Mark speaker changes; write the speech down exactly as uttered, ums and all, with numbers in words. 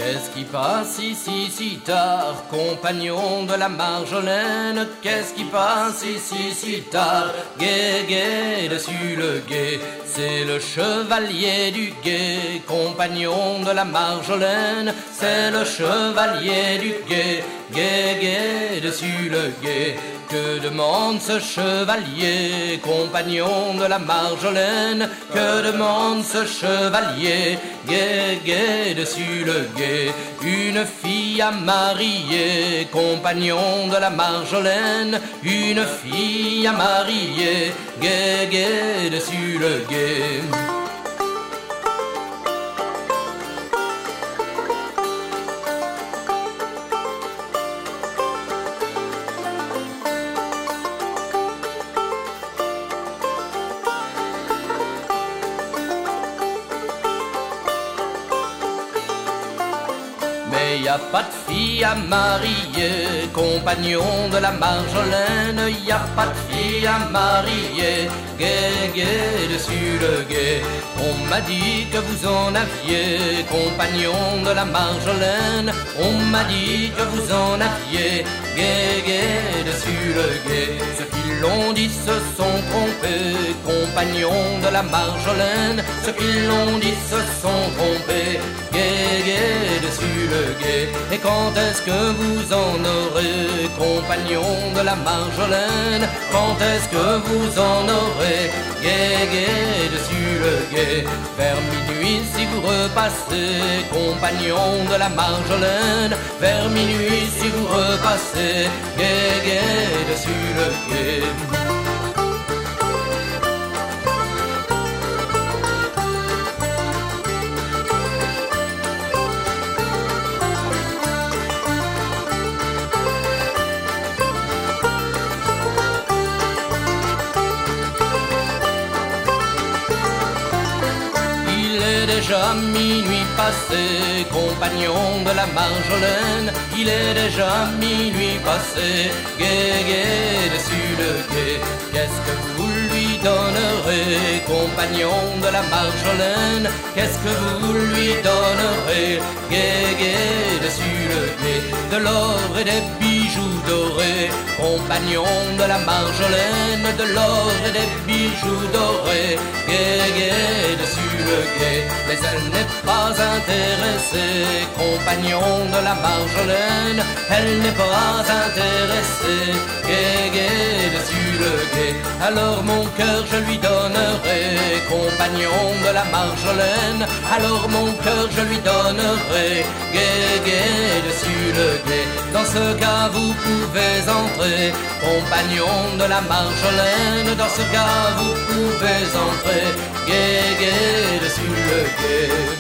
Speaker 1: Qu'est-ce qui passe ici si tard, compagnon de la Marjolaine? Qu'est-ce qui passe ici si tard? Gai, gai, dessus le gué, c'est le chevalier du gué, compagnon de la Marjolaine, c'est le chevalier du gué, gai, gai, dessus le gué. Que demande ce chevalier, compagnon de la Marjolaine? Que demande ce chevalier, gai, gai, dessus le gué? Une fille à marier, compagnon de la Marjolaine, une fille à marier, gai, gai, dessus le gué. Mais y a pas de fille à marier, compagnon de la Marjolaine, y a pas de fille à marier, gai, gai, dessus le gué. On m'a dit que vous en aviez, compagnon de la Marjolaine, on m'a dit que vous en aviez, gai, gai, dessus le gué. Ceux qui l'ont dit se sont trompés, compagnon de la Marjolaine, ceux qui l'ont dit se sont trompés, gai, gai, dessus le gué. Et quand est-ce que vous en aurez, compagnon de la Marjolaine? Quand est-ce que vous en aurez, gai, gai, dessus le gué? Vers minuit si vous repassez, compagnon de la Marjolaine, vers minuit si vous repassez, gai, gai, dessus le gué. Déjà minuit passé, compagnon de la Marjolaine, il est déjà minuit passé, gai, gai, dessus le gué. Qu'est-ce que vous lui donnerez, compagnon de la Marjolaine? Qu'est-ce que vous lui donnerez, gai, gai, dessus le gué? De l'or et des bijoux dorés, compagnon de la Marjolaine, de l'or et des bijoux dorés, gai, gai, dessus le gué. Mais elle n'est pas intéressée, compagnon de la Marjolaine, elle n'est pas intéressée, gai, gai, dessus le gué. Alors mon cœur je lui donnerai, compagnon de la Marjolaine, alors mon cœur je lui donnerai, gai, gai, dessus le gué. Dans ce cas vous pouvez entrer, compagnon de la Marjolaine, dans ce cas vous pouvez entrer, gai, gai, dessus le gué.